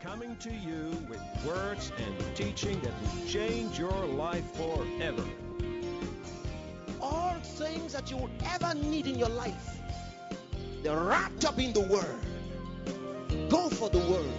coming to you with words and teaching that will change your life forever. All things that you would ever need in your life, they're wrapped up in the Word. Go for the Word.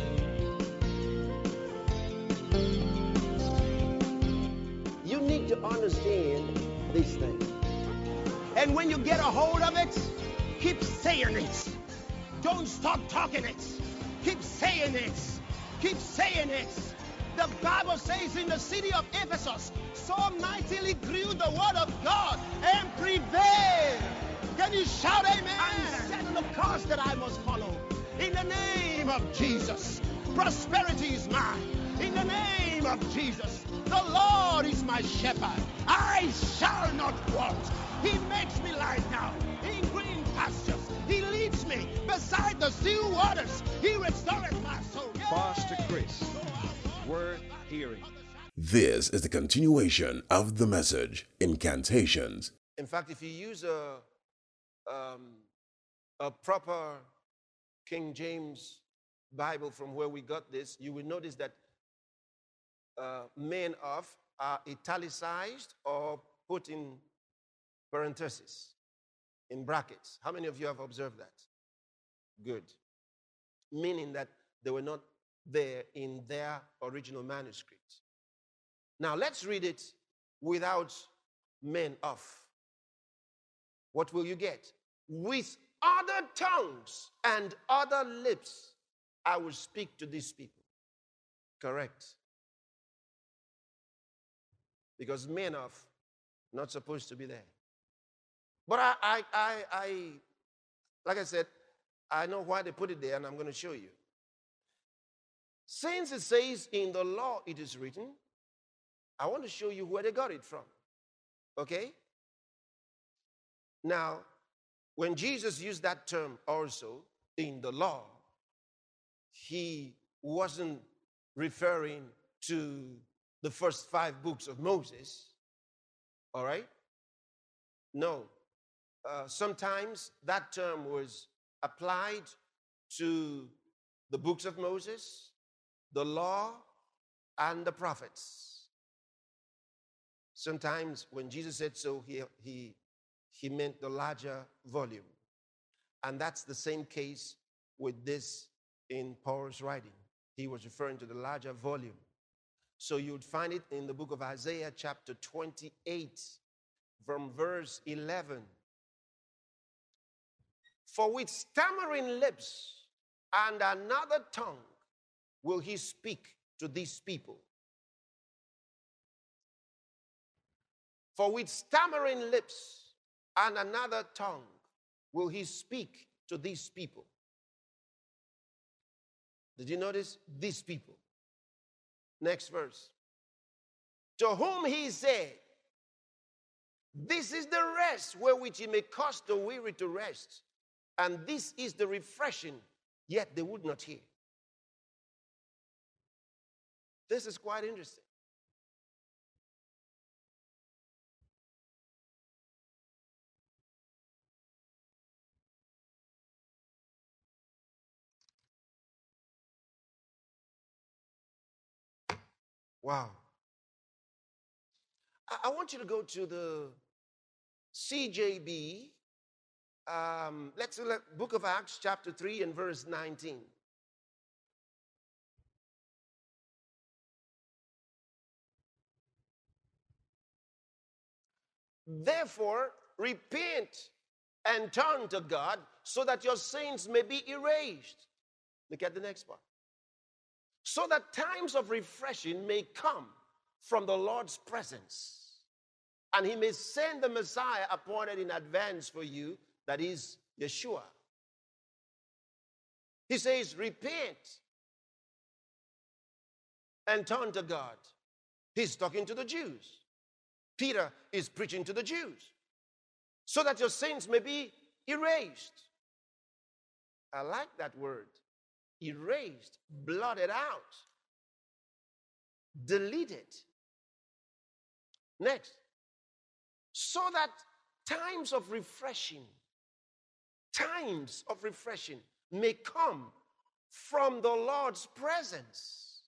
You need to understand these things. And when you get a hold of it, keep saying it. Don't stop talking it. Keep saying it. Keep saying it. The Bible says in the city of Ephesus, so mightily grew the word of God and prevailed. Can you shout amen? I'm setting the course that I must follow. In the name of Jesus, prosperity is mine. In the name of Jesus, the Lord is my shepherd. I shall not want. He makes me lie down in green pastures. He leads me beside the still waters. He restores my soul. Pastor Chris, word hearing. This is the continuation of the message, Incantations. In fact, if you use a proper King James Bible from where we got this, you will notice that men of are italicized or put in parentheses, in brackets. How many of you have observed that? Good. Meaning that they were not there in their original manuscript. Now let's read it without men of. What will you get? With other tongues and other lips, I will speak to these people. Correct. Because men of not supposed to be there. But I like I said, I know why they put it there, and I'm going to show you. Since it says in the law it is written, I want to show you where they got it from. Okay? Now, when Jesus used that term also in the law, he wasn't referring to the first 5 books of Moses. All right? No. Sometimes that term was applied to the books of Moses, the law, and the prophets. Sometimes when Jesus said so, he meant the larger volume. And that's the same case with this in Paul's writing. He was referring to the larger volume. So you would find it in the book of Isaiah chapter 28 from verse 11. For with stammering lips and another tongue will he speak to these people. For with stammering lips and another tongue will he speak to these people. Did you notice? These people. Next verse. To whom he said, this is the rest wherewith he may cause the weary to rest. And this is the refreshing, yet they would not hear. This is quite interesting. Wow. I want you to go to the CJB. Let's look at Book of Acts, chapter 3 and verse 19. Therefore, repent and turn to God so that your sins may be erased. Look at the next part. So that times of refreshing may come from the Lord's presence, and he may send the Messiah appointed in advance for you, that is Yeshua. He says, repent and turn to God. He's talking to the Jews. Peter is preaching to the Jews. So that your sins may be erased. I like that word. Erased, blotted out, deleted. Next. So that times of refreshing may come from the Lord's presence.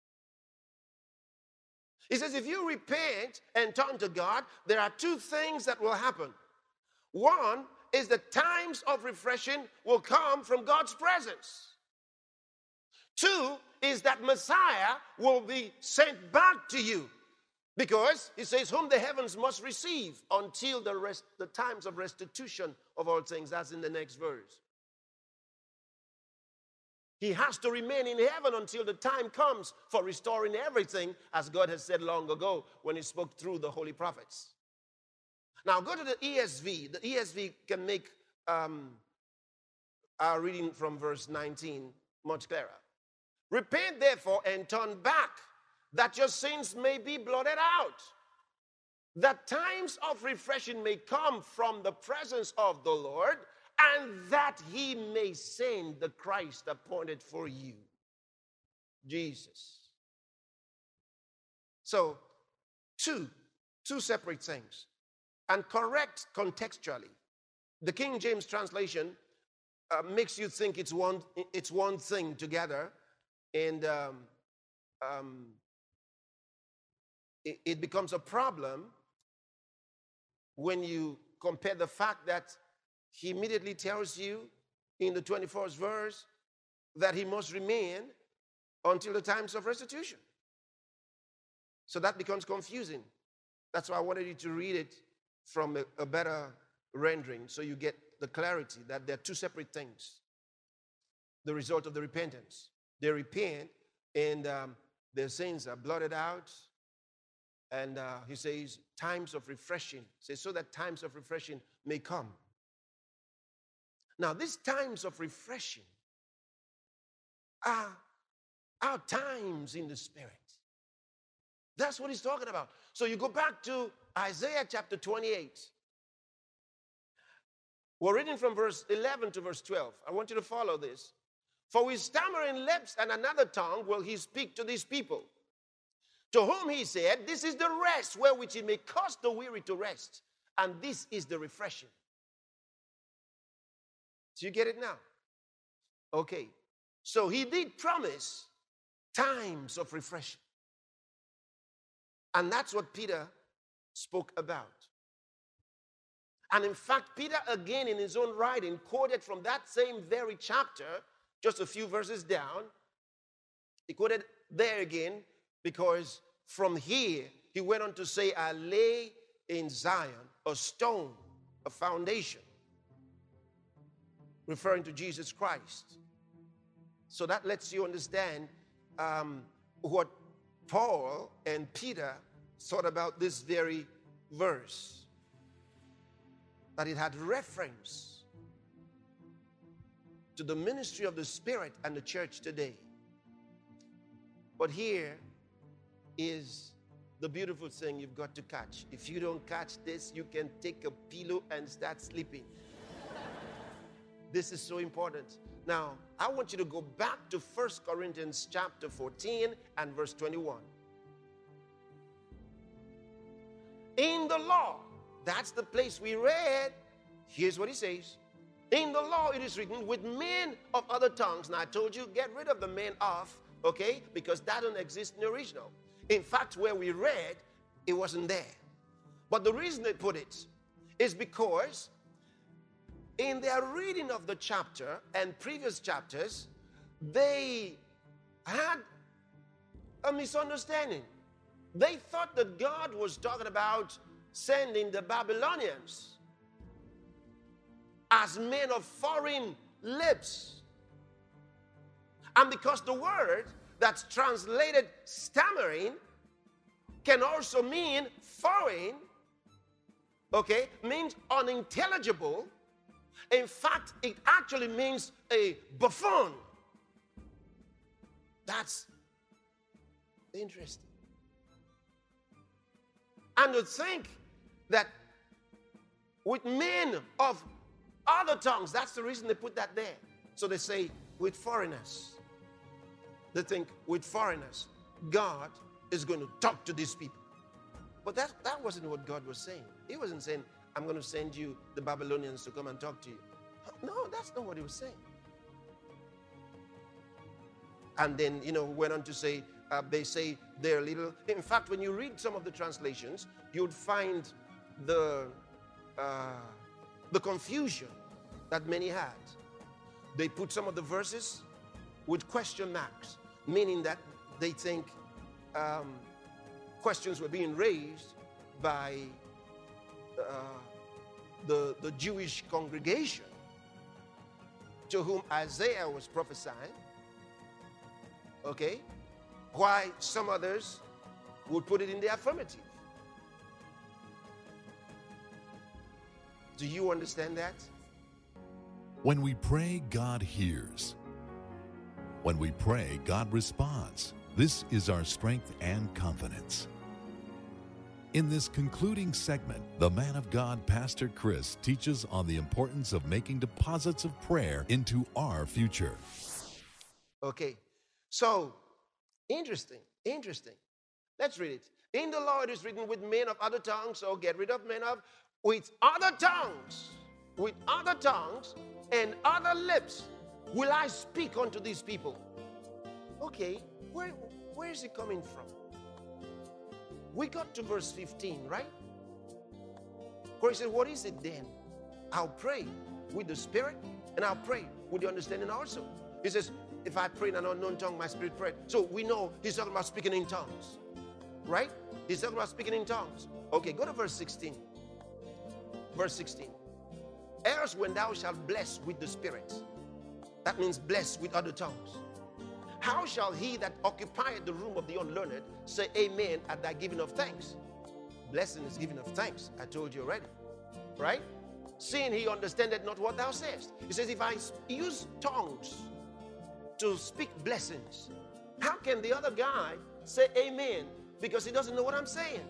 He says, if you repent and turn to God, there are two things that will happen. One is the times of refreshing will come from God's presence. Two is that Messiah will be sent back to you. Because he says, whom the heavens must receive until the times of restitution of all things. That's in the next verse. He has to remain in heaven until the time comes for restoring everything, as God has said long ago when he spoke through the holy prophets. Now go to the ESV. The ESV can make our reading from verse 19 much clearer. Repent therefore and turn back, that your sins may be blotted out, that times of refreshing may come from the presence of the Lord, and that he may send the Christ appointed for you, Jesus. So, two separate things, and correct contextually. The King James translation makes you think it's one thing together, and it becomes a problem when you compare the fact that he immediately tells you in the 21st verse that he must remain until the times of restitution. So that becomes confusing. That's why I wanted you to read it from a better rendering so you get the clarity that they're two separate things. The result of the repentance. They repent and their sins are blotted out. And he says, times of refreshing. He says, so that times of refreshing may come. Now, these times of refreshing are times in the Spirit. That's what he's talking about. So you go back to Isaiah chapter 28. We're reading from verse 11 to verse 12. I want you to follow this. For with stammering lips and another tongue will he speak to these people, to whom he said, this is the rest wherewith he may cause the weary to rest, and this is the refreshing. Do you get it now? Okay. So he did promise times of refreshing. And that's what Peter spoke about. And in fact, Peter again in his own writing quoted from that same very chapter, just a few verses down. He quoted there again because from here he went on to say, I lay in Zion a stone, a foundation, referring to Jesus Christ. So that lets you understand what Paul and Peter thought about this very verse, that it had reference to the ministry of the Spirit and the church today. But here is the beautiful thing you've got to catch. If you don't catch this, you can take a pillow and start sleeping. This is so important. Now, I want you to go back to 1 Corinthians chapter 14 and verse 21. In the law, that's the place we read. Here's what he says. In the law it is written, with men of other tongues. Now I told you, get rid of the men of, okay? Because that don't exist in the original. In fact, where we read, it wasn't there. But the reason they put it is because in their reading of the chapter and previous chapters, they had a misunderstanding. They thought that God was talking about sending the Babylonians as men of foreign lips. And because the word that's translated stammering can also mean foreign, okay, means unintelligible. In fact, it actually means a buffoon. That's interesting. And to think that with men of other tongues, that's the reason they put that there. So they say, with foreigners. They think, with foreigners, God is going to talk to these people. But that wasn't what God was saying. He wasn't saying, I'm going to send you the Babylonians to come and talk to you. No, that's not what he was saying. And then, went on to say, they say they're little. In fact, when you read some of the translations, you'd find the confusion that many had. They put some of the verses with question marks, meaning that they think questions were being raised by the Jewish congregation to whom Isaiah was prophesying. Okay? Why some others would put it in the affirmative. Do you understand that? When we pray, God hears. When we pray, God responds. This is our strength and confidence. In this concluding segment, the man of God, Pastor Chris, teaches on the importance of making deposits of prayer into our future. Okay, so interesting. Let's read it. In the law it is written, with men of other tongues, so get rid of men of, with other tongues and other lips will I speak unto these people. Okay, where is it coming from? We got to verse 15, right? Where he said, what is it then? I'll pray with the Spirit, and I'll pray with the understanding also. He says, if I pray in an unknown tongue, my spirit prayed. So we know he's talking about speaking in tongues, right? He's talking about speaking in tongues. Okay, go to verse 16. Verse 16. Else when thou shalt bless with the Spirit, that means bless with other tongues, how shall he that occupieth the room of the unlearned say amen at thy giving of thanks? Blessing is giving of thanks. I told you already, right? Seeing he understandeth not what thou sayest. He says, if I use tongues to speak blessings, how can the other guy say amen? Because he doesn't know what I'm saying.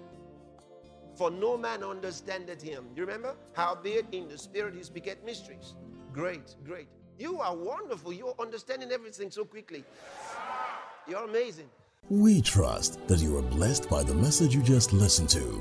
For no man understandeth him. You remember? Howbeit in the Spirit he speaketh mysteries. Great. You are wonderful. You're understanding everything so quickly. You're amazing. We trust that you are blessed by the message you just listened to.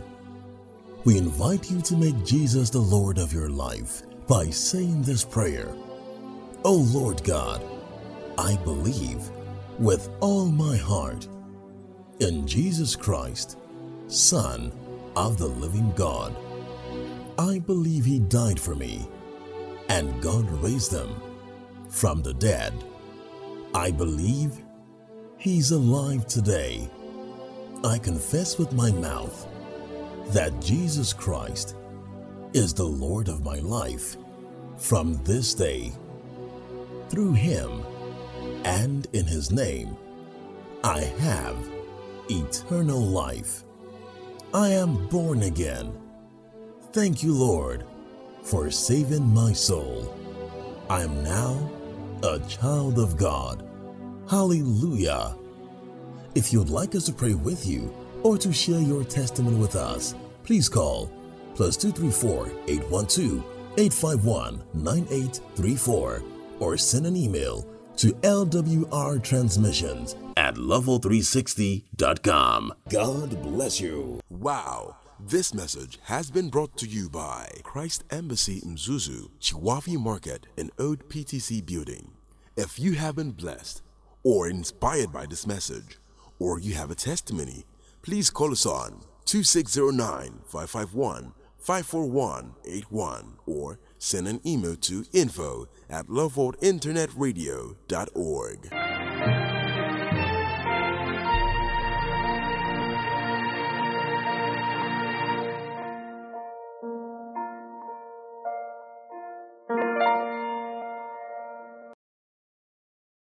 We invite you to make Jesus the Lord of your life by saying this prayer. Oh Lord God, I believe with all my heart in Jesus Christ, Son of the living God. I believe he died for me and God raised him from the dead. I believe he's alive today. I confess with my mouth that Jesus Christ is the Lord of my life from this day. Through him and in his name, I have eternal life. I am born again. Thank you, Lord, for saving my soul. I am now a child of God. Hallelujah. If you'd like us to pray with you or to share your testimony with us, please call +234 812 851 9834 or send an email to lwrtransmissions@level360.com. God bless you. Wow. This message has been brought to you by Christ Embassy Mzuzu, Chiwafi Market and Old PTC Building. If you have been blessed or inspired by this message, or you have a testimony, please call us on 2609-551-54181 or send an email to info@loveworldinternetradio.org.